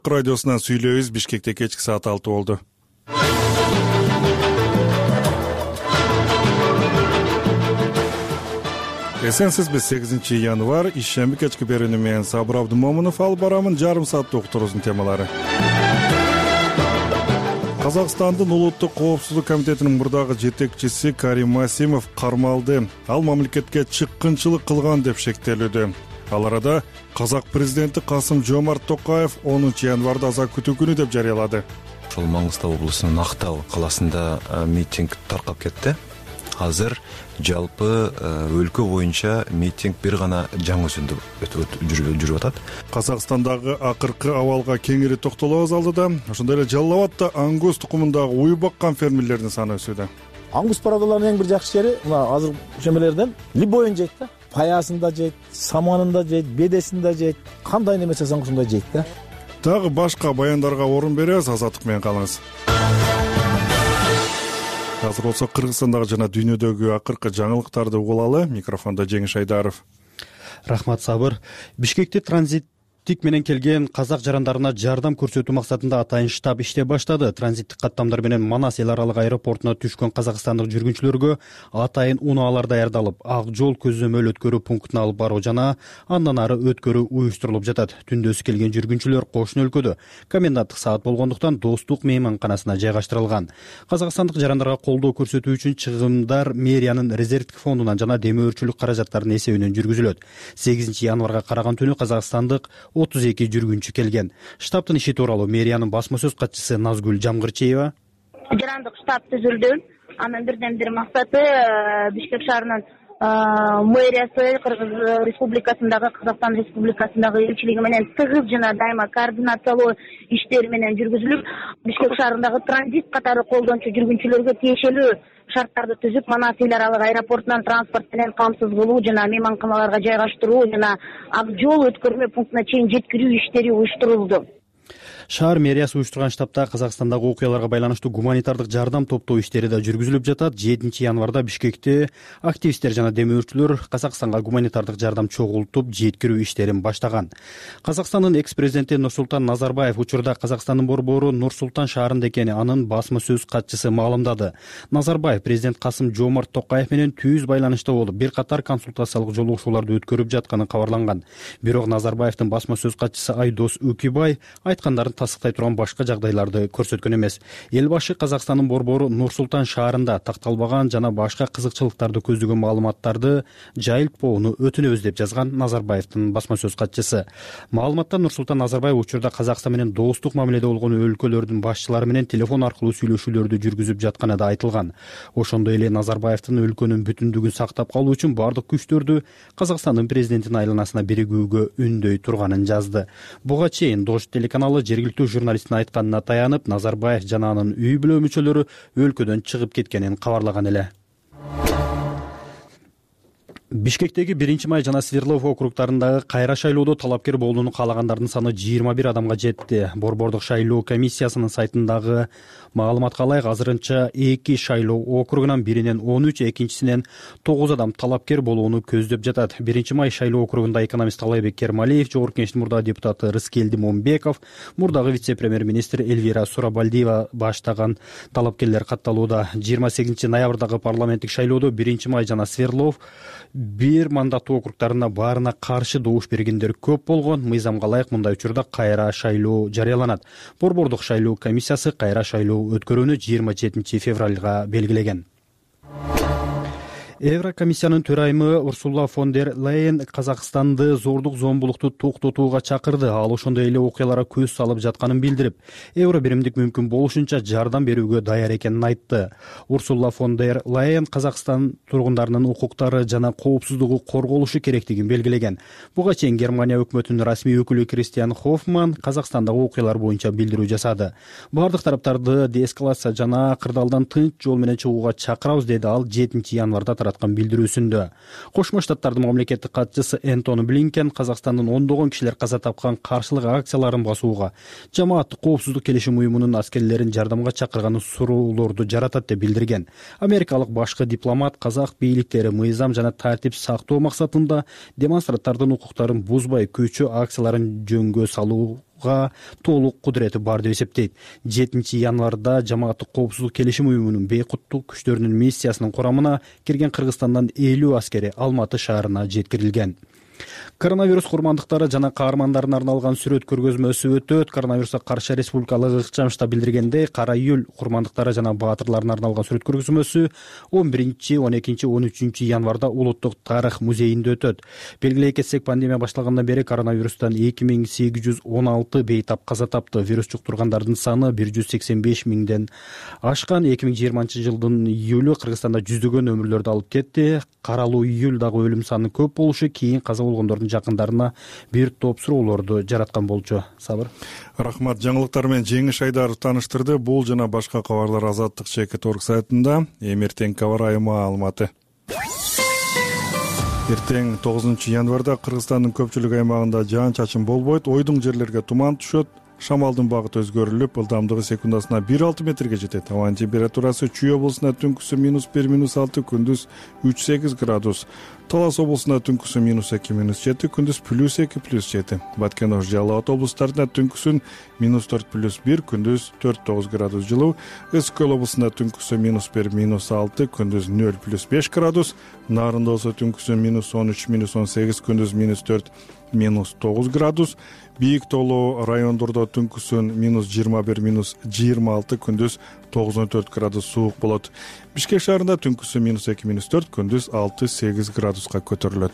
Радиосунан сүйлөбүз. Бишкекте кечки саат 6 болду. Эсенсизбиз. 8 январь ишемби кечки берүүнү менен Сабыр Абдымомунов алып барамын. Жарым сааттык уктуруубуздун темалары. Казакстандын улуттук коопсуздук комитетинин мурдагы жетекчиси Карим Масимов кармалды. Ал мамлекетке чыккынчылык кылган деп шектелүүдө. Ал арада казак президенти Касым-Жомарт Токаев 10 январда аза күтүү күнү деп жарыялады. Ошол Маңгыстау облусунун Актау калаасында митинг таркап кетти. Азыр жалпы өлкө боюнча митинг бир гана жаңы өзүндө жүрүп атат. Казакстандагы акыркы абалга кеңири токтолобуз алдыда. Ошондой эле Жалал Абадта ангус тукумундагы уй баккан фермерлердин саны өсүүдө. Ангус парадаларынын эң бир жакшы жери мына азыр ошемелерден любойун жейт да. Паясын да жейт, саманын да жейт, бедесин да жейт. Кандай неме жасасаң ошондой жейт да. Дагы башка баяндарга орун беребиз. Азаттык менен калыңыз. Азыр болсо Кыргызстандагы жана дүйнөдөгү акыркы жаңылыктарды угулалы. Микрофондо Жеңиш Айдаров. Рахмат Сабыр. Бишкекте транзиттик менен келген казак жарандарына жардам көрсөтүү максатында атайын штаб иштеп баштады. Транзиттик каттамдар менен Манас эл аралык аэропортуна түшкөн казакстандык жүргүнчүлөргө атайын унаалар даярдалып, ак жол көзөмөл өткөрүү пунктуна алып баруу жана андан ары өткөрүү уюштурулуп жатат. Түндөсү келген жүргүнчүлөр кошуна өлкөдө коменданттык саат болгондуктан Достук мейманканасына жайгаштырылган. Казакстандык жарандарга колдоо көрсөтүү үчүн чыгымдар мэриянын резервдик фондунан жана демөөрчүлүк каражаттарынын эсебинен жүргүзүлөт. 8 январга караган түнү казакстандык 32 жүргүнчү келген. Штабтын иши тууралуу мэриянын басма сөз катчысы Назгүл Жамгырчиева. Жарандык штаб түзүлдү. Анын бирден бир максаты Бишкек шаарынын мэриясы Кыргыз Республикасындагы Казакстан Республикасындагы элчилиги менен тыгыз жана дайыма координациялоо иштери менен жүргүзүлүп, Бишкек шаарындагы транзит катары колдончу жүргүнчүлөргө тиешелүү шарттарды түзүп, Манас эл аралык аэропортунан транспорт менен камсыз кылуу жана мейманканаларга жайгаштыруу жана ак жол өткөрмө пунктуна чейин жеткирүү иштери уюштурулду. Шаар мэриясы уюштурган штабта Казакстандагы окуяларга байланыштуу гуманитардык жардам топтоо иштери да жүргүзүлүп жатат. 7 январда Бишкекте активисттер жана демөөрчүлөр Казакстанга гуманитардык жардам чогултуп жеткирүү иштерин баштаган. Казакстандын экс-президенти Нурсултан Назарбаев учурда Казакстандын борбору Нур-Султан шаарында экени анын басма сөз катчысы маалымдады. Назарбаев президент Касым-Жомарт Токаев менен түз байланышта болуп, бир катар консультациялык жолугушууларды өткөрүп жатканы кабарланган. Бирок Назарбаевдин басма сөз катчысы Айдос Үкүбай айткандарын тасыктай турган башка жагдайларды көрсөткөн эмес. Эл башы Казакстандын борбору Нур-Султан шаарында такталбаган жана башка кызыкчылыктарды көздөгөн маалыматтарды жайылтпоону өтүнөбүз деп жазган Назарбаевдин басма сөз катчысы. Маалыматта Нур-Султан Назарбаев учурда Казакстан менен достук мамиледе болгон өлкөлөрдүн башчылары менен телефон аркылуу сүйлөшүүлөрдү жүргүзүп жатканы да айтылган. Ошондой эле Назарбаевдин өлкөнүн бүтүндүгүн сактап калуу үчүн бардык күчтөрдү Казакстандын президентинин айланасына биригүүгө үндөй турганын жазды. Буга чейин Дождь телеканалы жергиликтүү журналисттин айтканына таянып, Назарбаев жана анын үй бүлө мүчөлөрү өлкөдөн чыгып кеткенин кабарлаган эле. Бишкектеги 1-май жана Свердлов округдарындагы кайра шайлоодо талапкер болууну каалагандардын саны 21 адамга жетти. Борбордук шайлоо комиссиясынын сайтындагы маалыматка ылайык азырынча 2 шайлоо округунан биринен 13, экинчисинен 9 адам талапкер болууну көздөп жатат. 1-май шайлоо округунда экономист Талайбек Кермалиев, жогорку кеңештин мурдагы депутаты Рыскелди Момбеков, мурдагы вице-премьер-министр Эльвира Сурабалдиева баштаган талапкерлер катталууда. 28 ноябрдагы парламенттик шайлоодо 1-май жана Свердлов бир мандаттуу округдарына баарына каршы добуш бергендер көп болгон. Мыйзамга ылайык мындай учурда кайра шайлоо жарыяланат. Борбордук шайлоо комиссиясы кайра шайлоо өткөрүүнү 27 февралга белгилеген. Еврокомиссиянын төрайымы Урсула фон дер Лейен Казакстанды зордук зомбулукту токтотууга чакырды. Ал ошондой эле окуяларга көз салып жатканын билдирип, евро биримдик мүмкүн болушунча жардам берүүгө даяр экенин айтты. Урсула фон дер Лейен Казакстан тургундарынын укуктары жана коопсуздугу корголушу керектигин белгилеген. Буга чейин Германия өкмөтүнүн расмий өкүлү Кристиан Хоффман Казакстандагы окуялар боюнча билдирүү жасады. Бардык тараптарды деэскалация жана кырдаалдан тынч жол менен чыгууга чакырабыз, деди ал 7 январда билдирүүсүндө. Кошмо Штаттардын мамлекеттик катчысы Энтони Блинкен Казакстандын ондогон кишилер каза тапкан каршылык акцияларын басууга, жамааттык коопсуздук келишим уюмунун аскерлерин жардамга чакырганы суроолорду жаратат деп билдирген. Америкалык башкы дипломат казак бийликтери мыйзам жана тартип сактоо максатында демонстранттардын укуктарын бузбай көчө акцияларын жөнгө салуу алууга толук кудурети бар деп эсептейт. 7 январда жамааттык коопсуздук келишим уюмунун бейкуттук күчтөрүнүн миссиясынын курамына кирген Кыргызстандан 50 аскери Алматы шаарына жеткирилген. Коронавирус курмандыктары жана каармандарына арналган сүрөт көргөзмөсү өтөт. Коронавируска каршы республикалык ыкчам штаб билдиргендей, Кара июль курмандыктары жана баатырларына арналган сүрөт көргөзмөсү 11, 12, 13 январда Улуттук тарых музейинде өтөт. Белгилей кетсек, пандемия башталгандан бери коронавирустан 2816 бейтап каза тапты. Вирус жуктургандардын саны 185 миңден ашкан. 2020 жылдын июлү Кыргызстанда жүздөгөн өмүрлөрдү алып кетти. Каралуу июлдагы өлүм саны көп болушу кийин каза болгондордун жакындарына бир топ суроолорду жараткан болчу. Сабыр. Рахмат. Жаңылыктар менен Жеңиш Айдаров тааныштырды. Бул жана башка кабарлар Азаттык чекит орг сайтында. Эртең кабар айымы Алматы. Эртең 9 январда Кыргызстандын көпчүлүк аймагында жаан-чачын болбойт, ойдуң жерлерге туман түшөт. Шамалдын багыты өзгөрүлүп, ылдамдыгы секундасына 1,6 метрге жетет. Абанын температурасы Чүй облусунда түнкүсү -1, -6, күндүз 3-8 градус. Талас облусунда түнкүсү -2, -7, күндүз +2, +7. Баткен ошо Жалал Абад облустарында түнкүсүн -4, +1, күндүз 4-9 градус жылуу. Өскөл облусунда түнкүсү -1, -6, күндүз 0, +5 градус. Нарында болсо түнкүсү -13, -18, күндүз -4, -9 градус. Бийик тоолуу райондордо түнкүсүн -21, -26, күндүз 9-4 градус суук болот. Бишкек шаарында түнкүсү -2, -4, күндүз 6-8 градуска көтөрүлөт.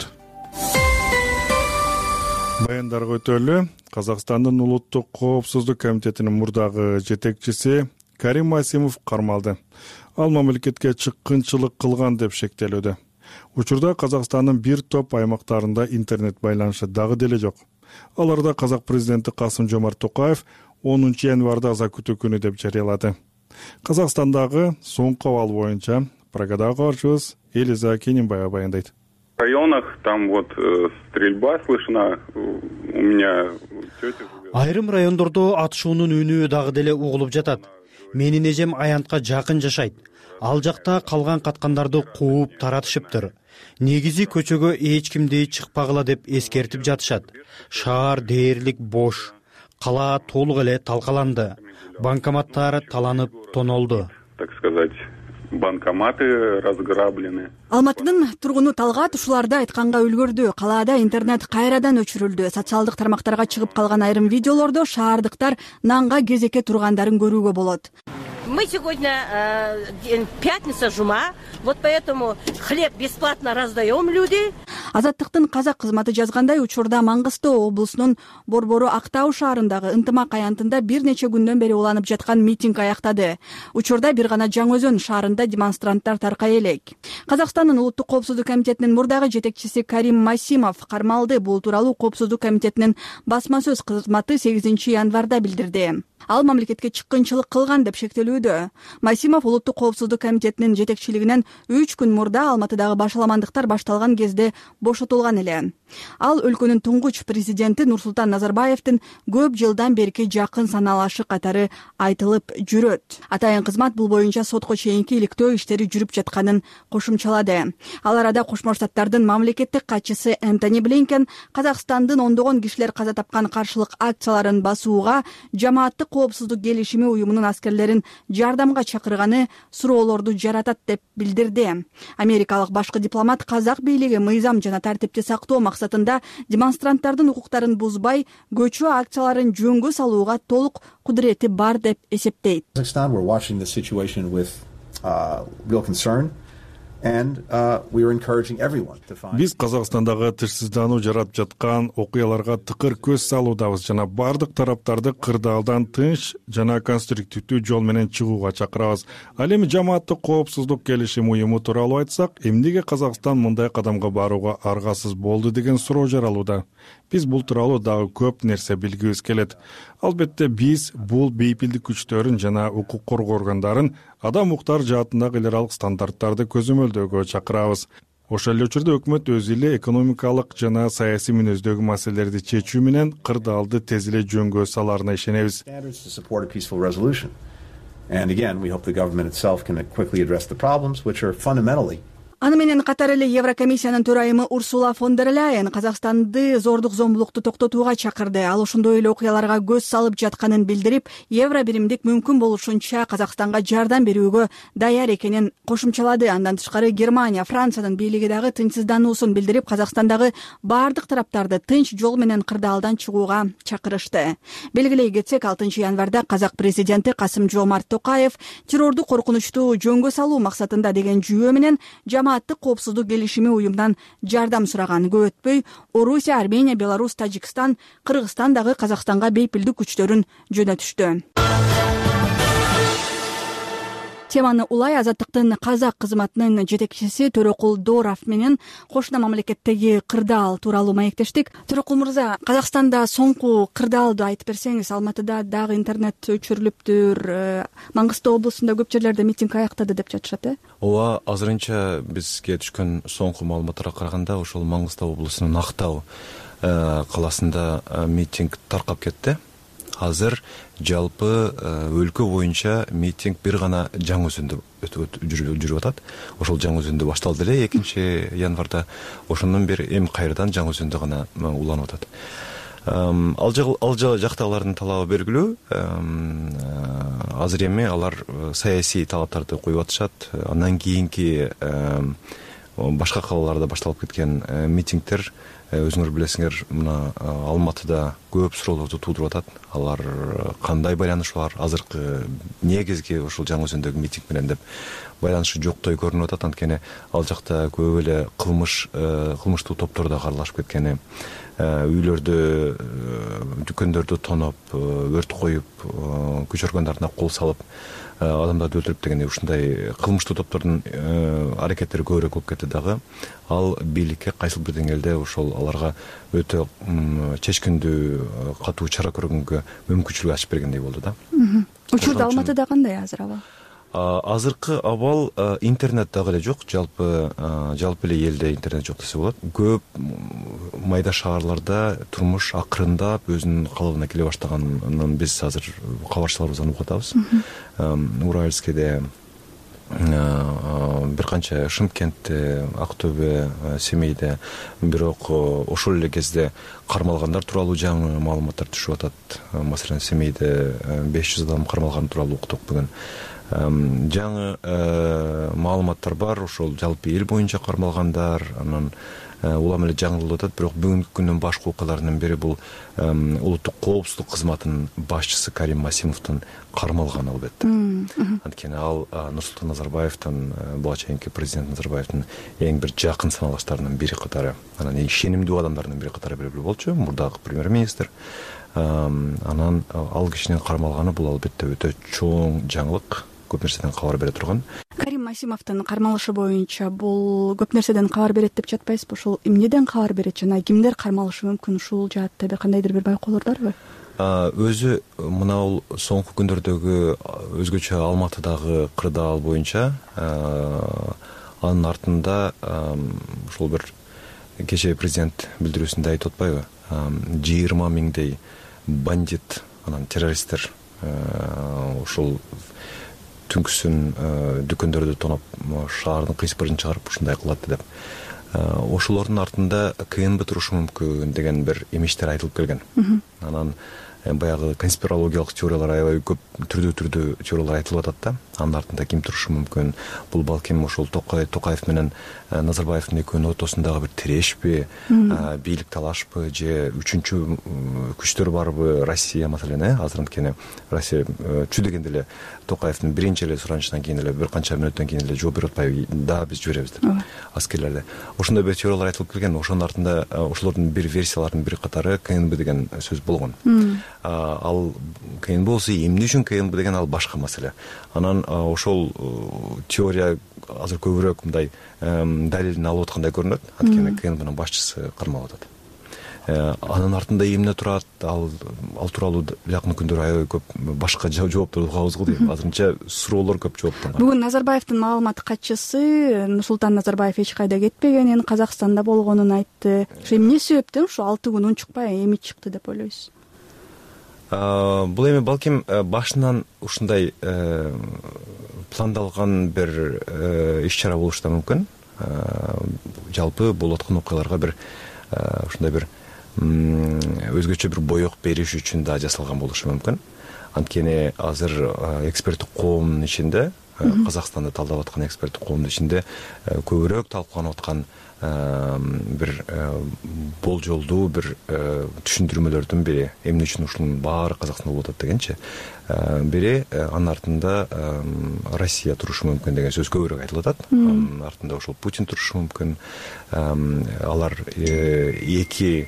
Баяндарга өтөлү. Казакстандын Улуттук коопсуздук комитетинин мурдагы жетекчиси Карим Масимов кармалды. Ал мамлекетке чыккынчылык кылган деп шектелүүдө. Учурда Казакстандын бир топ аймактарында интернет байланышы дагы деле жок. Аларда казак президенти Касым-Жомарт Токаев 10 январда аза күтүү күнү деп жарыялады. Казакстандагы соңку абал боюнча прогадагы кабарчыбыз Элиза Кененбаева баяндайт. В районах там стрельба слышна. У меня тетя живет. Айрым райондордо атышуунун үнү дагы деле угулуп жатат. Менин эжем аянтка жакын жашайт. Ал жакта калган каткандарды кууп таратышыптыр. Негизи көчөгө эч кимди чыкпагыла деп эскертип жатышат. Шаар дээрлик бош. Кала толук эле талкаланды. Банкоматтар таланып тонолду. Так сказать, банкоматы разграблены. Алматынын тургуну Талгат ушуларды айтканга үлгөрдү. Калаада интернет кайрадан өчүрүлдү. Социалдык тармактарга чыгып калган айрым видеолордо шаардыктар нанга кезекке тургандарын көрүүгө болот. Мы сегодня пятница, жума, вот поэтому хлеб бесплатно раздаем люди. Азаттыктын казак кызматы жазгандай, учурда Маңгыстоо облусунун Борбору Актау шаарындагы Ынтымак аянтында бир нече күндөн бери уланып жаткан митинг аяктады. Учурда бир гана Жаңы-Өзөн шаарында демонстранттар таркай элек. Казакстандын Улуттук коопсуздук комитетинин мурдагы жетекчиси Карим Масимов кармалды. Бул тууралуу коопсуздук комитетинин басма сөз кызматы 8 январда билдирди. Ал мамлекетке чыккынчылык кылган деп шектелүүдө. Масимов Улуттук коопсуздук комитетинин жетекчилигинен 3 күн мурда Алматыдагы башаламандыктар башталган кезде бошотулган эле. Ал өлкөнүн туңгуч президенти Нурсултан Назарбаевдин көп жылдан берки жакын саналашы катары айтылып жүрөт. Атайын кызмат бул боюнча сотко чейинки иликтөө иштери жүрүп жатканын кошумчалады. Ал арада Кошмо Штаттардын мамлекеттик катчысы Энтони Блинкен Казакстандын ондогон кишилер каза тапкан каршылык акцияларын басууга жамааттык коопсуздук келишими уюмунун аскерлерин жардамга чакырганы суроолорду жаратат деп билдирди. Америкалык башкы дипломат казак бийлиги мыйзам жана тартипти сактоо максатында демонстранттардын укуктарын бузбай, көчүү акцияларын жөнгө салууга толук кудурети бар деп эсептейт. Биз Казакстандагы тышсыздануу жарап жаткан окуяларга тыкыр көз салуудабыз жана бардык тараптарды кырдаалдан тынч жана конструктивдүү жол менен чыгууга чакырабыз. Ал эми жамааттык коопсуздук келишим уюму тууралуу айтсак, эмнеге Казакстан мындай кадамга барууга аргасыз болду деген суроо жаралууда. Биз бул тууралуу дагы көп нерсе билгибиз келет. Албетте биз бул бейпилдик күчтөрүн жана укук коргоо органдарын адам укуктары жаатындагы эл аралык стандарттарды көзөмөлдөөгө чакырабыз. Ошол эле учурда өкмөт өзү эле экономикалык жана саясий мүнөздөгү маселелерди чечүү менен кырдаалды тез эле жөнгө саларына ишенебиз. Аны менен катар эле Еврокомиссиянын төрайымы Урсула фон дер Ляйен Казакстанды зордук зомбулукту токтотууга чакырды. Ал ошондой эле окуяларга көз салып жатканын билдирип, евро биримдик мүмкүн болушунча Казакстанга жардам берүүгө даяр экенин кошумчалады. Андан тышкары Германия, Франциянын бийлиги дагы тынчсыздануусун билдирип, Казакстандагы баардык тараптарды тынч жол менен кырдаалдан чыгууга чакырышты. Белгилей кетсек, 6 январда казак президенти Касым-Жомарт Токаев террорду коркунучтуу жөнгө салуу максатында деген жүйө менен Жамааттык коопсуздук келишими уюмунан жардам сураган. Көп өтпөй Орусия, Армения, Беларусь, Тажикстан, Кыргызстан дагы Казакстанга бейпилдик күчтөрүн жөнөтүштү. Теманы улай Азаттыктын казак кызматынын жетекчиси Төрөкул Дооров менен кошуна мамлекеттеги кырдаал тууралуу маектештик. Төрөкул мырза, Казакстанда соңку кырдаалды айтып берсеңиз. Алматыда дагы интернет өчүрүлүптүр, Маңгыстау облусунда көп жерлерде митинг аяктады деп жатышат. Ооба, азырынча бизге түшкөн соңку маалыматтарга караганда ошол Маңгыстау облусунун Актау каласында митинг таркап кетти. Азыр жалпы өлкө боюнча митинг бир гана жаңы өзүндө жүрүп атат. Ошол жаңы өзүндө башталды эле 2 январда. Ошондон бери эми кайрадан жаңы өзүндө гана уланып атат. Ал жактагылардын талабы белгилүү. Азыр эми алар саясий талаптарды коюп атышат. Андан кийинки башка калаларда башталып кеткен митингдер, өзүңөр билесиңер, мына Алматыда көп суроолорду туудуруп атат. Алар кандай байланышы бар? Азыркы негизги ошол жаңы өзүндөгү митинг менен деп байланышы жоктой көрүнүп атат. Анткени ал жакта көп эле кылмыштуу топтор да аралашып кеткени, үйлөрдү, дүкөндөрдү тоноп, өрт коюп, күч органдарына кол салып, адамдарды өлтүрүп дегендей ушундай кылмыштуу топтордун аракеттери көбүрөөк болуп кетти дагы. Ал бийликке кайсыл бир деңгээлде ошол аларга өтө чечкиндүү катуу чара көргөнгө мүмкүнчүлүк ачып бергендей болду да. Учурда Алматыда кандай азыр абал? Азыркы абал интернет дагы эле жок. Жалпы эле элде интернет жок десе болот. Көп майда шаарларда турмуш акырындап өзүнүн калыбына келе баштаганын биз азыр кабарчыларыбыздан угуп атабыз. Уральскийде, бир канча Шымкентте, Актөбө, Семейде, бирок ошол эле кезде кармалгандар тууралуу жаңы маалыматтар түшүп атат. Маселен, Семейде 500 адам кармалганы тууралуу уктук бүгүн. Жаңы маалыматтар бар, ошол жалпы эл боюнча кармалгандар, анан улам эле жаңылып атат. Бирок бүгүнкү күндүн башкы окуяларынын бири бул улуттук коопсуздук кызматынын башчысы Карим Масимовдун кармалганы албетте. Анткени ал Нурсултан Назарбаевдин, буга чейинки президент Назарбаевдин эң бир жакын саналаштарынын бири катары, анан эң ишенимдүү адамдарынын бири катары белгилүү болчу, мурдагы премьер-министр. Анан ал кишинин кармалганы бул албетте өтө чоң жаңылык, көп нерседен кабар бере турган. Карим Масимовдун кармалышы боюнча бул көп нерседен кабар берет деп жатпайсызбы? Ошол эмнеден кабар берет жана кимдер кармалышы мүмкүн? Ушул жаатта кандайдыр бир байкоолор барбы? Өзү мына соңку күндөрдөгү өзгөчө Алматыдагы кырдаал боюнча анын артында ошол бир кечээ президент билдирүүсүндө айтып атпайбы? 20 миңдей бандит, анан террористтер ошол түнкүсүн дүкөндөрдү тоноп, шаардын кыйсыпырын чыгарып ушундай кылат деп. Ошолордун артында КНБ турушу мүмкүн деген бир эмиштер айтылып келген. Анан баягы конспирологиялык теориялар аябай көп түрдүү теориялар айтылып атат да. Анын артында ким турушу мүмкүн? Бул балким ошол Токаев менен Назарбаевдин экөөнүн ортосундагы бир тирешпи, бийлик талашпы же үчүнчү күчтөр барбы? Россия маселен, азыр анткени Россия чүдөгөндө эле Токаевдин биринчи эле суранышынан кийин эле бир канча мүнөттөн кийин эле жооп берип атпайбы? Да, биз жиберебиз деп аскерлерди. Ошондой бир теориялар айтылып келген. Ошонун артында ошолордун бир версияларынын бири катары КНБ деген сөз болгон. Ал КНБ болсо эмне үчүн КНБ деген ал башка маселе. Анан ошол теория азыр көбүрөөк мындай далилин алып аткандай көрүнөт. Анткени КНБнын башчысы кармалып атат. Анын артында эмне турат? Ал тууралуу жакын күндөр аябай көп башка жоопторду угабыз го дейм. Азырынча суроолор көп жооптонгон. Бүгүн Назарбаевдин маалымат катчысы Нурсултан Назарбаев эч кайда кетпегенин, Казакстанда болгонун айтты. Ошо эмне себептен ушу 6 күн унчукпай эми чыкты деп ойлойсуз? Бул эми балким башынан ушундай пландалган бир иш-чара болушу да мүмкүн. жалпы болуп аткан окуяларга бир ушундай бир өзгөчө бир боек бериш үчүн да жасалган болушу мүмкүн. Анткени азыр эксперттик коомдун ичинде, Казакстанды талдап аткан эксперттик коомдун ичинде көбүрөөк талкууланып аткан бир болжолдуу бир түшүндүрмөлөрдүн бири эмне үчүн ушунун баары Казакстанда болуп атат дегенчи, бири анын артында Россия турушу мүмкүн деген сөз көбүрөөк айтылып атат. Анын артында ошол Путин турушу мүмкүн. Алар эки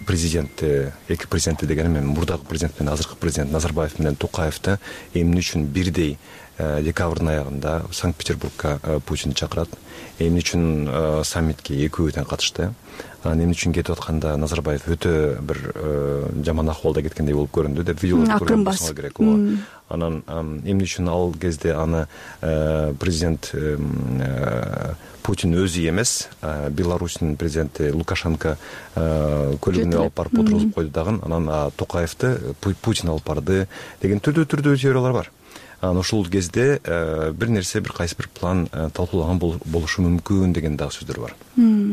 президентти дегеним мен мурдагы президент менен азыркы президент Назарбаев менен Токаевди эмне үчүн бирдей декабрдын аягында Санкт-Петербургка Путин чакырат, эмне үчүн саммитке экөө тең катышты, эмне үчүн кетип атканда Назарбаев өтө бир жаман акыбалда кеткендей болуп көрүндү деп видеолорду көргөн болсоңор керек. Анан эмне үчүн ал кезде аны президент Путин өзү эмес, Беларусьтун президенти Лукашенко көлүгүнө алып барып отургузуп койду дагы, анан Токаевди Путин алып барды деген түрдүү теориялар бар. Ошол кезде бир нерсе, бир кайсы бир план талкуулаган болушу мүмкүн деген дагы сөздөр бар.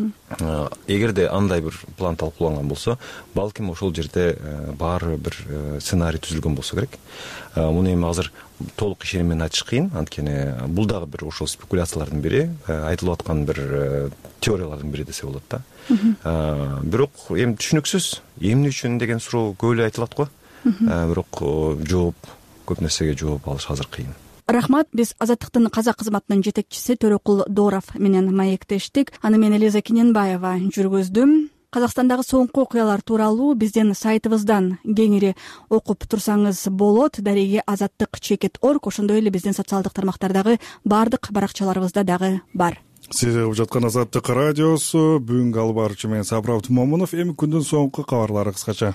Эгерде андай бир план талкууланган болсо, балким ошол жерде баары бир сценарий түзүлгөн болсо керек. Муну эми азыр толук ишеним менен айтыш кыйын, анткени бул дагы бир ошол спекуляциялардын бири, айтылып аткан бир теориялардын бири десе болот да. Бирок эми түшүнүксүз, эмне үчүн деген суроо көп эле айтылат го. Бирок көп нерсеге жооп алыш азыр кыйын. Рахмат. Биз Азаттыктын казак кызматынын жетекчиси Төрөкул Дооров менен маектештик. Аны мен Элиза Кененбаева жүргүздүм. Казакстандагы соңку окуялар тууралуу биздин сайтыбыздан кеңири окуп турсаңыз болот. Дареги Азаттык.org, ошондой эле биздин социалдык тармактардагы баардык баракчаларыбызда дагы бар. Сиз угуп жаткан Азаттык радиосу, бүгүнкү алып баруучу мен Сабыр Момунов. Эми күндүн соңку кабарлары кыскача.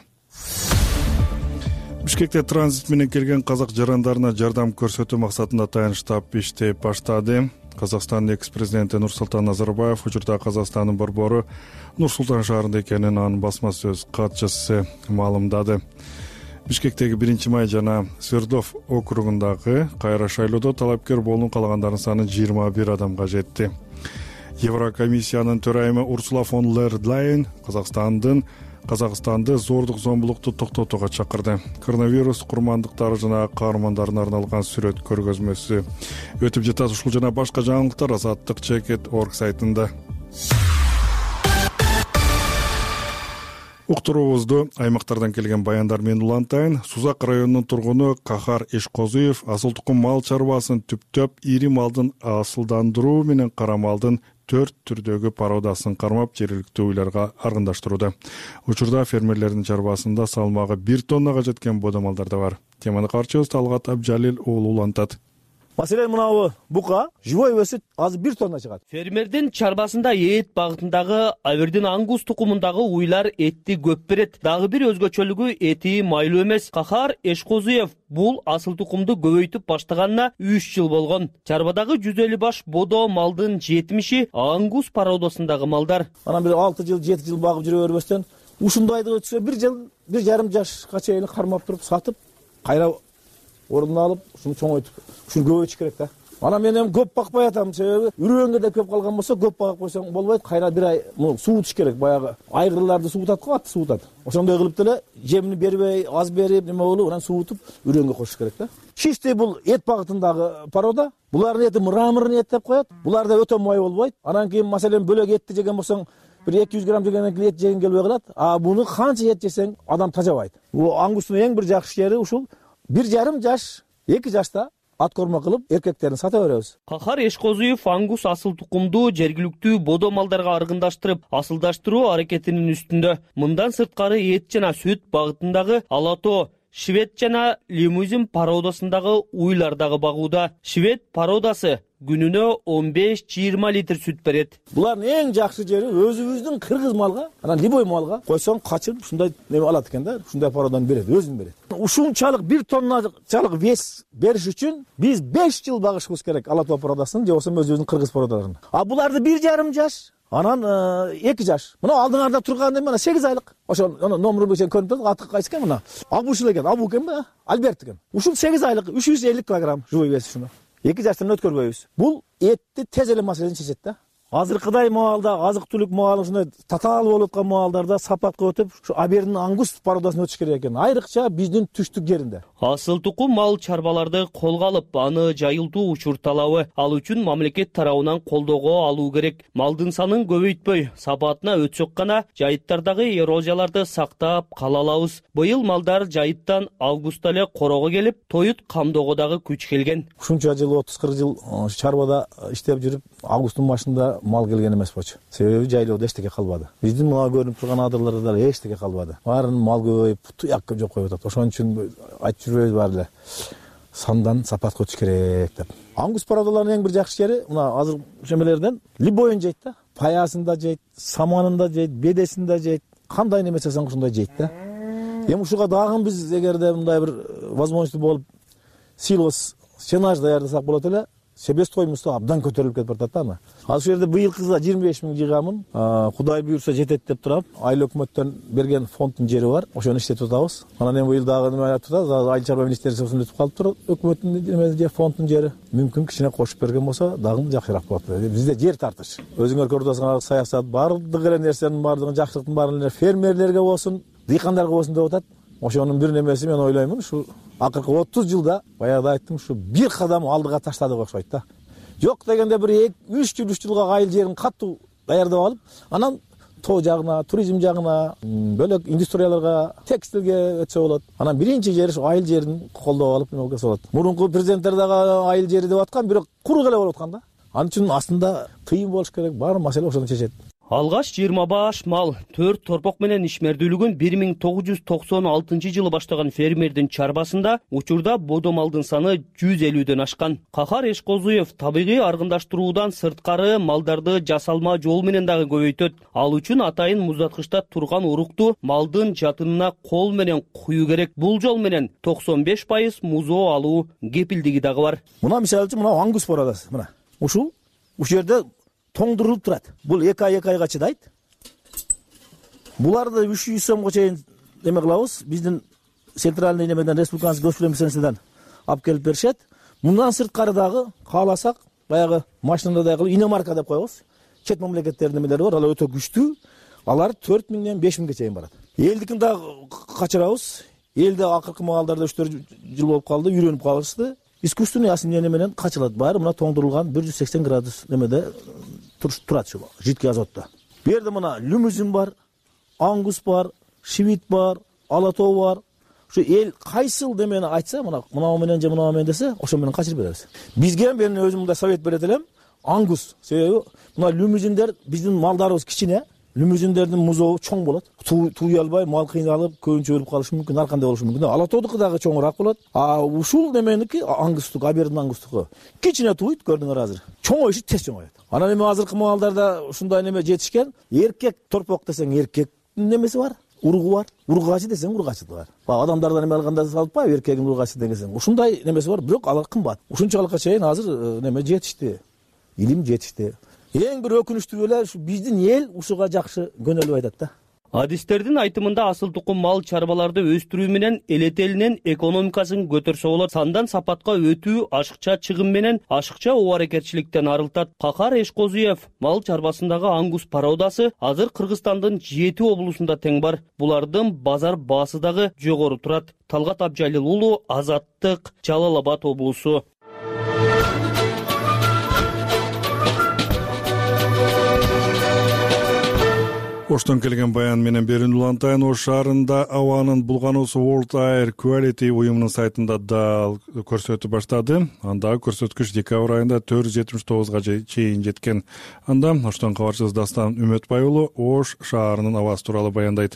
Бишкекте транзит менен келген казак жарандарына жардам көрсөтүү максатында таяныч штаб иштеп баштады. Казакстандын экс-президенти Нурсултан Назарбаев учурда Казакстандын борбору Нур-Султан шаарында экенин анын басма сөз катчысы маалымдады. Бишкектеги 1-май жана Свердлов округундагы кайра шайлоодо талапкер болууну каалагандардын саны 21 адамга жетти. Еврокомиссиянын төрайымы Урсула фон дер Ляйен Казакстанды зордук зомбулукту токтотууга чакырды. Коронавирус курмандыктары жана каармандарына арналган сүрөт көргөзмөсү өтүп жатат. Ушул жана башка жаңылыктар Азаттык.org сайтында. Уктуруубузду аймактардан келген баяндар менен улантайын. Сузак районунун тургуну Кахар Эшкозуев асыл тукум мал чарбасын түптөп ири малдын асылдандыруу менен кара малдын 4 түрдөгү породасын кармап жергиликтүү уйларга аргындаштырууда. Учурда фермерлердин чарбасында салмагы 1 тоннага жеткен бодомалдар да бар. Теманы карчыбыз Талгат Абжалил уулу улантат. Маселен мынабы бука живой өсүп азыр 1 тонна чыгат. Фермердин чарбасында эт багытындагы Абердин ангус тукумундагы уйлар этти көп берет. Дагы бир өзгөчөлүгү эти майлуу эмес. Кахар Эшкозуев бул асыл тукумду көбөйтүп баштаганына 3 жыл болгон. Чарбадагы 150 баш бодо малдын 70-и ангус породасындагы малдар. Анан бир 6 жыл 7 жыл багып жүрө бербестен ушундайды өтсө 1 жыл 1,5 жашка чейин кармап туруп сатып кайра ордуна алып ушуну чоңойтуп ушуну көбөйтүш керек да. Анан мен эми көп бакпай атам, себеби үрөңгө деп кеп калган болсо көп багып койсоң болбойт. Кайра 1 ай суутуш керек, баягы айгырларды суутат го, атты суутат. Ошондой кылып деле жемини бербей, аз берип, неме болуп, анан суутуп үрөңгө коюш керек да. Чисти бул эт багытындагы порода. Булардын эти мраморный эт деп коет. Буларда өтө май болбойт. Анан кийин маселен бөлөк этти жеген болсоң бир 200 грамм жегенден кийин эт жеген келбей калат. Буну канча эт жесең адам тажабайт. Бул ангустун эң бир жакшы жери ушул 1,5 жаш, 2 жашта ат корма кылып эркектерин сата беребиз. Кахар Эшкозуев ангус асыл тукумду жергиликтүү бодо малдарга аргындаштырып, асылдаштыруу аракетинин үстүндө. Мындан сырткары эт жана сүт багытындагы алато, швед жана лимузин породасындагы уйлар дагы багууда. Швед породасы күнүнө 15-20 литр сүт берет. Булардын эң жакшы жери өзүбүздүн кыргыз малга, анан любой малга койсоң качырып ушундай неме алат экен да, ушундай породан берет, өзүн берет. Ушунчалык 1 тонначалык вес бериш үчүн биз 5 жыл багышыбыз керек алато породасын, же болбосо өзүбүздүн кыргыз породаларын. Буларды 1,5 жаш, анан 2 жаш. Мына алдыңарда турган эме 8 айлык. Ошол номеру бөчөн көрүнүп турат, аты кайсы экен мына? Абушил экен, Абу экен да, Альберт экен. Ушул 8 айлык 350 килограмм живой вес ушуну. 2 жаштан өткөрбөйбүз. Бул этти тез эле маселени чечет да. азыркыдай маалда азык түлүк маалы ушундай татаал болуп аткан маалдарда сапатка өтүп ушу абердин ангус породасына өтүш керек экен, айрыкча биздин түштүк жеринде. Асыл тукум мал чарбаларды колго алып, аны жайылтуу учур талабы, ал үчүн мамлекет тарабынан колдоого алуу керек. Малдын санын көбөйтпөй, сапатына өтсөк гана жайыттардагы эрозияларды сактап кала алабыз. Быйыл малдар жайыттан августта эле корого келип, тоют камдоого дагы күч келген. Ушунча жыл 30-40 жыл чарбада иштеп жүрүп, августтун башында мал келген эмес болчу. Себеби жайлоодо эчтеке калбады. Биздин мына көрүнүп турган адырларда эчтеке калбады. Баарын мал көбөйүп, туяк жок коюп атат. Ошон үчүн айтып жүрбөйбүз баары эле. Сандан сапатка өтүш керек деп. Ангус породаларынын эң бир жакшы жери мына азыр шемелерден любойун жейт да. Паясын да жейт, саманын да жейт, бедесин да жейт. Кандай неме жасасаң ушундай жейт да. Эми ушуга дагы биз эгерде мындай бир возможность болуп силос сенаж даярдасак болот эле, себестоимость абдан көтөрүлүп кетип атат да. Ал ушул жерде быйылкыга 25 миң жыйганмын. Кудай буйрса жетет деп турам. Айыл өкмөттөн берген фонддун жери бар. Ошону иштетип атабыз. Анан эми быйыл дагы неме айтып атат. Айыл чарба министрлигинин өтүп калыптыр. Өкмөттүн же фонддун жери. Мүмкүн кичине кошуп берген болсо дагы жакшыраак болот. Бизде жер тартыш. Өзүңөр көрүп атасыңар, саясат бардык эле нерсенин бардыгын жакшылыктын баарын эле фермерлерге болсун, дыйкандарга болсун деп атат. Ошонун бир немеси мен ойлоймун, ушу акыркы 30 жылда баягыда айттым, ушу бир кадам алдыга таштадык окшойт да. Жок дегенде бир 3 жылга айыл жерин катуу даярдап алып, анан тоо жагына, туризм жагына, бөлөк индустрияларга, текстилге өтсө болот. Анан биринчи жери ушу айыл жерин колдоп алып неме кылса болот. Мурунку президенттер дагы айыл жери деп аткан, бирок куру эле болуп аткан да. Анын үчүн астында тыйым болуш керек, баары маселе ошону чечет. Алгаш 20 баш мал, 4 торпок менен ишмердүүлүгүн 1996 жылы баштаган фермердин чарбасында учурда бодо малдын саны 150дөн ашкан. Кахар Эшкозуев табигый аргындаштыруудан сырткары малдарды жасалма жол менен дагы көбөйтөт. Ал үчүн атайын муздаткычта турган урукту малдын жатынына кол менен куюу керек. Бул жол менен 95% музоо алуу кепилдиги дагы бар. Мына мисалы үчүн мына ангус породасы, мына. Ушул жерде тоңдурулуп турат. Бул 2 айга чыдайт. Буларды 300 сомго чейин неме кылабыз. Биздин центральный немеден республиканский госплемсенсиден алып келип беришет. Мындан сырткары дагы кааласак, баягы машинада кылып иномарка деп коебуз. Чет мамлекеттердин немелери бар, ал өтө күчтүү. Алар 4 миңден 5 миңге чейин барат. Элдикин да качырабыз. Элде акыркы маалдарда 3-4 жыл болуп калды, үйрөнүп калышты. Искусственный осенение менен качылат. Баары мына тоңдурулган 180 градус немеде турат шу жидкий азотто. Бу жерде мына лимузин бар, ангус бар, шивит бар, алатоо бар. Ушу эл кайсыл демени айтса, мына менен же мына менен десе, ошо менен качырып беребиз. Бизге мен өзүм мындай совет берет элем, ангус. Себеби мына лимузиндер биздин малдарыбыз кичине. Лимузиндердин музоо чоң болот. Туй албай, мал кыйналып, көбүнчө өлүп калышы мүмкүн, ар кандай болушу мүмкүн. Алатоодуку дагы чоңураак болот. Ушул неменики ангустук, абердин ангустуку. Кичине туйт, көрдүңөр азыр. Чоңоюшу тез чоңоет. Анан эми азыркы маалдарда ушундай неме жетишкен. Эркек торпок десең эркектин немеси бар, уругу бар. Уругачы десең уругачы бар. Адамдардан эме алганда салпай, эркектин уругачы дегенсең. Ушундай немеси бар, бирок алар кымбат. Ушунчалыкка чейин азыр неме жетишти. Илим жетишти. Эң бир өкүнүчтүү эле ушу биздин эл ушуга жакшы көнөлүп айтат да. Адистердин айтымында асыл тукум мал чарбаларды өстүрүү менен эл элинин экономикасын көтөрсө болот. Сандан сапатка өтүү ашыкча чыгым менен ашыкча оо аракетчиликтен арылтат. Кахар Эшкозуев мал чарбасындагы ангус породасы азыр Кыргызстандын 7 облусунда тең бар. Булардын базар баасы дагы жогору турат. Талгат Абжалил уулу, Азаттык, Жалал Абад облусу. Оштон келген баян менен Берин Улантайын Ош шаарында абанын булгануусу World Air Quality уюмунун сайтында да көрсөтүп баштады. Андагы көрсөткүч декабрь айында 479га чейин жеткен. Анда Оштон кабарчыбыз Дастан Үмөтбай уулу Ош шаарынын абасы тууралуу баяндайт.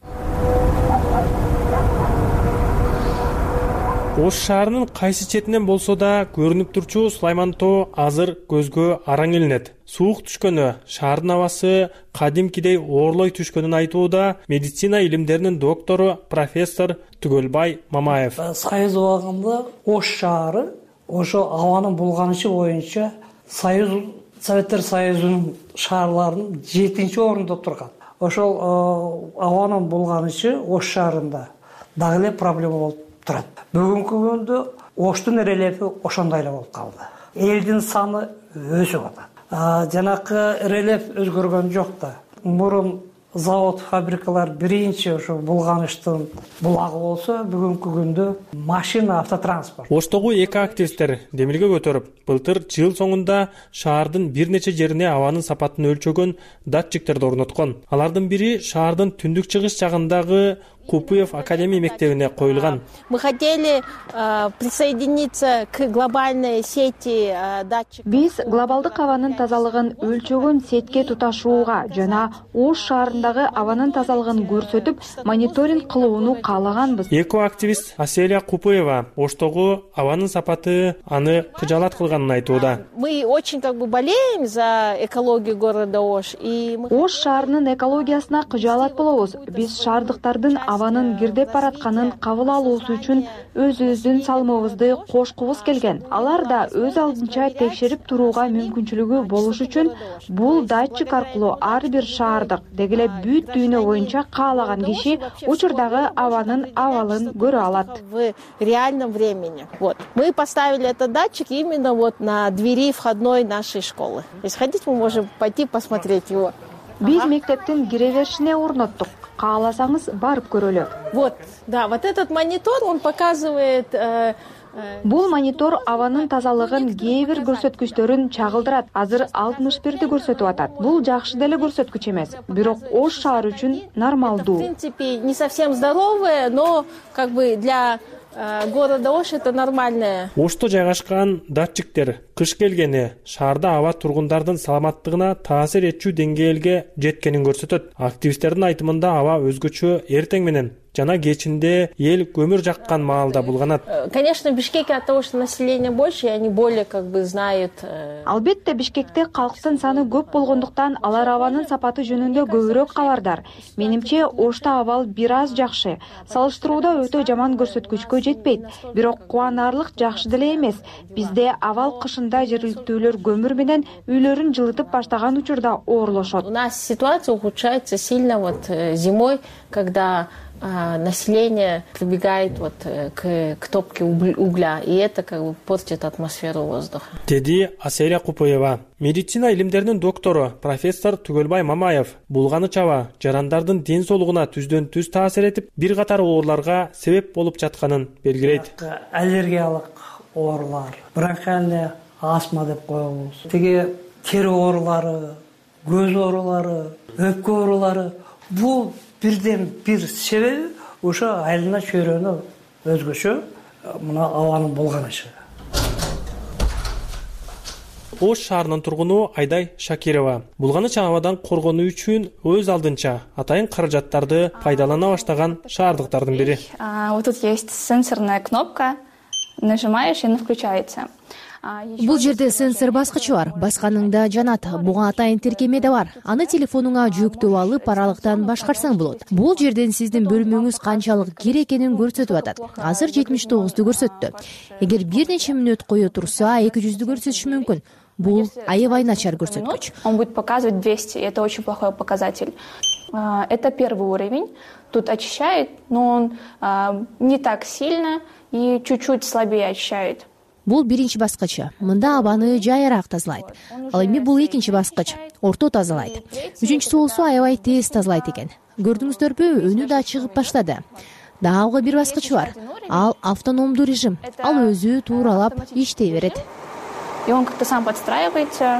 Ош шаарынын кайсы четинен болсо да көрүнүп турчу Сулайман тоо азыр көзгө араң илинет. Суук түшкөнү, шаардын абасы кадимкидей оорлой түшкөнүн айтууда медицина илимдеринин доктору профессор Түгөлбай Мамаев. Союз убагында Ош шаары ошо абанын булганышы боюнча Советтер Союзунун шаарларынын 7-орунда турган. Ошол абанын булганышы Ош шаарында дагы эле проблема болуп турат. Бүгүнкү күндө Оштун рельефи ошондой эле болуп калды. Элдин саны өсүп атат. жанакы рельеф өзгөргөн жок да. Мурун завод, фабрикалар биринчи ошо булганыштын булагы болсо, бүгүнкү күндө машина, автотранспорт. Оштогу эки активисттер демилге көтөрүп, былтыр жыл соңунда шаардын бир нече жерине абанын сапатын өлчөгөн датчиктерди орноткон. Алардын бири шаардын түндүк чыгыш жагындагы Купуев академия мектебине коюлган. Мы хотели присоединиться к глобальной сети датчиков. Биз глобалдык абанын тазалыгын өлчөгөн сетке туташууга жана Ош шаарындагы абанын тазалыгын көрсөтүп, мониторинг кылууну каалаганбыз. Эко активист Аселия Купуева Оштогу абанын сапаты аны кыжаалат кылганын айтууда. Мы очень болеем за экологию города Ош. Ош шаарынын экологиясына кыжаалат болобуз. Биз шаардыктардын абанын кирдеп баратканын кабыл алуусу үчүн өзүбүздүн салымыбызды кошкубуз келген. Алар да өз алдынча текшерип турууга мүмкүнчүлүгү болуш үчүн бул датчик аркылуу ар бир шаардык дегеле бүт дүйнө боюнча каалаган киши учурдагы абанын абалын көрө алат. В реальном времени. Мы поставили этот датчик именно на двери входной нашей школы. Если хотите, мы можем пойти посмотреть его. Биз мектептин кире беришине орноттук. Кааласаңыз барып көрөлү. Вот этот монитор, он показывает. Бул монитор абанын тазалыгын кээ бир көрсөткүчтөрүн чагылдырат. Азыр 61-ди көрсөтүп атат. Бул жакшы деле көрсөткүч эмес, бирок Ош шаары үчүн нормалдуу. В принципе, не совсем здоровое, но для города Ош это нормальное. Ошто жайгашкан датчиктер кыш келгени шаарда аба тургундардын саламаттыгына таасир этчү деңгээлге жеткенин көрсөтөт. Активисттердин айтымында аба өзгөчө эртең менен жана кечинде эл көмүр жаккан маалда булганат. Конечно, в Бишкеке от того, что население больше, и они более знают. Албетте Бишкекте калктын саны көп болгондуктан алар абанын сапаты жөнүндө көбүрөөк кабардар. Менимче Ошто абал бир аз жакшы. Салыштырууда өтө жаман көрсөткүчкө жетпейт. Бирок кубанарлык жакшы деле эмес. Бизде абал кышында жергиликтүүлөр көмүр менен үйлөрүн жылытып баштаган учурда оорлошот. У нас ситуация ухудшается сильно зимой, когда население прибегает к топке угля, и это портит атмосферу воздуха. Деди Аселия Купуева. Медицина илимдеринин доктору профессор Түгөлбай Мамаев булганы чаба жарандардын ден соолугуна түздөн түз таасир этип, бир катар ооруларга себеп болуп жатканын белгилейт. Аллергиялык оорулар, бронхиальный астма деп коебуз. Тиги тери оорулары, көз оорулары, өпкө оорулары, бул бирден бир себеби ошо айлана чөйрөнү өзгөчө мына абанын булганышы. Ош шаарынын тургуну Айдай Шакирова булганыч абадан коргонуу үчүн өз алдынча атайын каражаттарды пайдалана баштаган шаардыктардын бири. Вот тут есть сенсорная кнопка, нажимаешь и она включается. Бул жерде сенсор баскычы бар, басканыңда жанат. Буга атайын тиркеме да бар. Аны телефонуңа жүктөп алып, аралыктан башкарсаң болот. Бул жерден сиздин бөлмөңүз канчалык кир экенин көрсөтүп атат. Азыр 79-ду көрсөттү. Эгер бир нече мүнөт кое турса, 200-дү көрсөтүшү мүмкүн. Бул аябай начар көрсөткүч. Он будет показывать 200, это очень плохой показатель. Это первый уровень. Тут очищает, но он не так сильно и чуть-чуть слабее очищает. Бул биринчи баскычы. Мында абаны жайыраак тазалайт. Ал эми бул экинчи баскыч. Орто тазалайт. Үчүнчүсү болсо аябай тез тазалайт экен. Көрдүңүздөрбү, өнү да чыгып баштады. Дагы бир баскыч бар. Ал автономдуу режим. Ал өзү тууралап иштей берет. И он как-то сам подстраивается.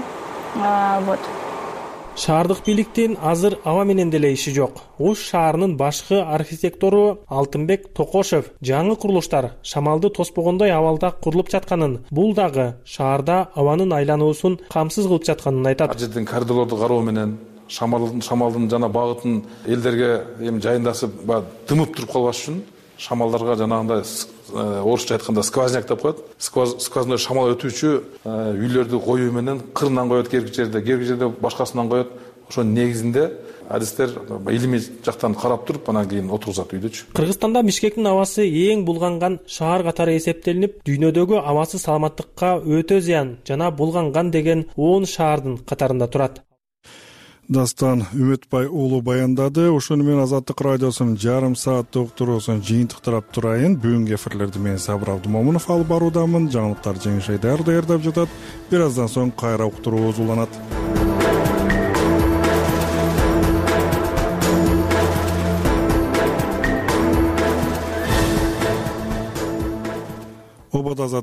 Шаардык бийликтин азыр аба менен деле иши жок. Ош шаарынын башкы архитектору Алтынбек Токошев жаңы курулуштар шамалды тоспогондой абалда курулуп жатканын, бул дагы шаарда абанын айлануусун камсыз кылып жатканын айтат. Ар жерден коридорлорду кароо менен шамалдын жана багытын элдерге жайындасып дымып туруп калбаш үчүн шамалдарга жанагындай орусча айтканда сквозняк деп коет. Сквозной шамал өтүүчү үйлөрдү коюу менен кырынан коет, керки жерде башкасынан коет. Ошонун негизинде адистер илимий жактан карап туруп, анан кийин отургузат үйдөчү. Кыргызстанда Бишкектин абасы эң булганган шаар катары эсептелинип, дүйнөдөгү абасы саламаттыкка өтө зыян жана булганган деген 10 шаардын катарында турат. Дастан Үмөтбай уулу баяндады. Ошону менен Азаттык радиосунун жарым сааттык уктуруусун жыйынтыктырап турайын. Бүгүнкү эфирлерди мен Сабыр Абдымомунов алып баруудамын. Жаңылыктар Жеңиш Айдар даярдап жатат. Бир аздан соң кайра уктуруубуз уланат.